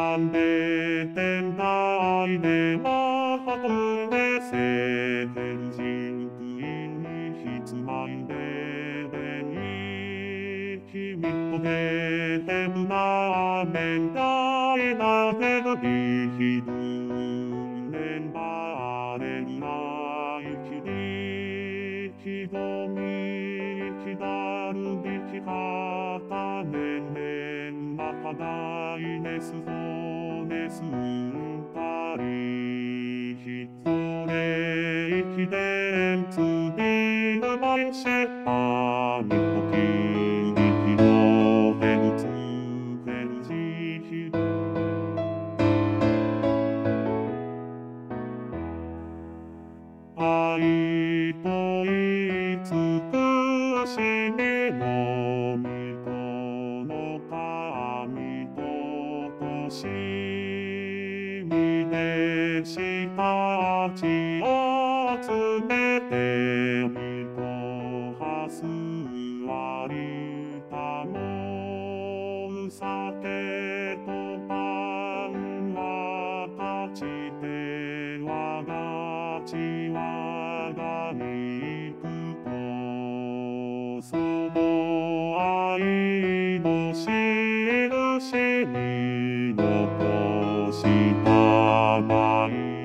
んで天台で運んで聖天神区員にひつまいで君とてへむな年代なぜのびひる年ばれるな生きりきどみきだるびきかたねんねんまかだいねすぞねすんたりひとれいきでんつびぬまいせあみときりきのへぐつへぐじひ愛といつくしみのみとの神ととしみでしたちを集めてみとはすわりたもう酒とパンは立ちて我がち我がに行くとその愛の印に残したまい